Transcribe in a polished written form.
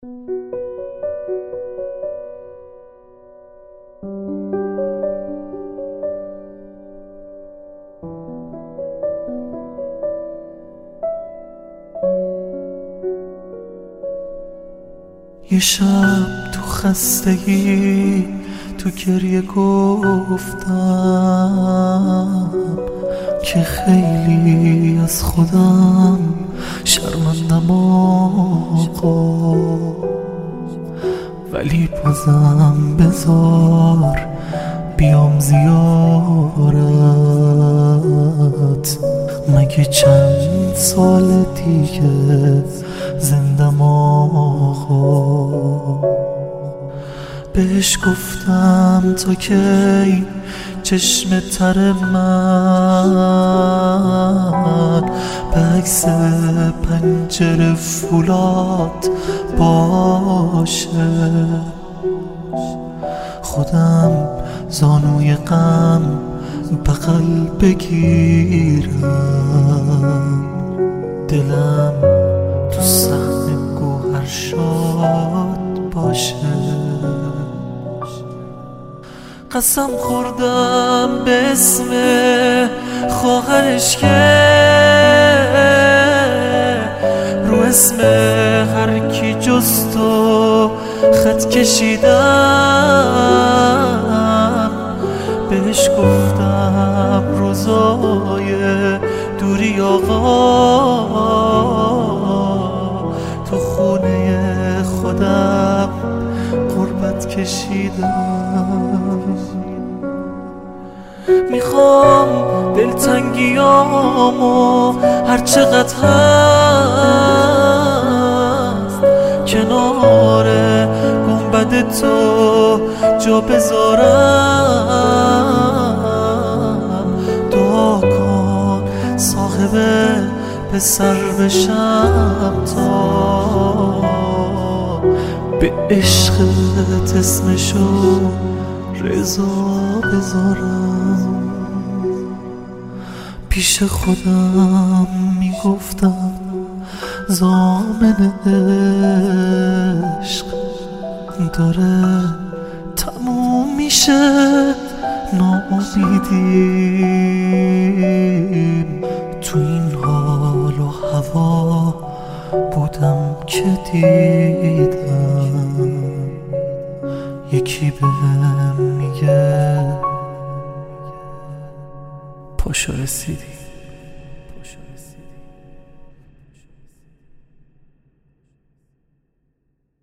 یه شب تو خستگی تو گریه گفتم که خیلی از خودم شرمندم آقا، ولی بازم بذار بیام زیارت. مگه چند سال دیگه زندم آقا. بهش گفتم تا کی چشم تر من به عکس پنجره فولاد باشه. خودم زانوی غم بغل بگیرم، دلم تو صحن گوهر شاد باشه. قسم خوردم به اسم خواهرش که رو اسم هر کی جز تو خط کشیدم. بهش گفتم روزای دوری آقا تو خونه خودم غربت کشیدم. میخوام دلتنگیامو هر چقدر هست کنار گنبد تو جا بذارم. دعا کن صاحب پسر بشم تا به عشقت اسمشو رضا بذارم. پیش خودم میگفتم ضامن عشق داره تموم میشه، ناامیدیم. تو این حال و هوا بودم که دیدم یکی بهم میگه پاشو رسیدی.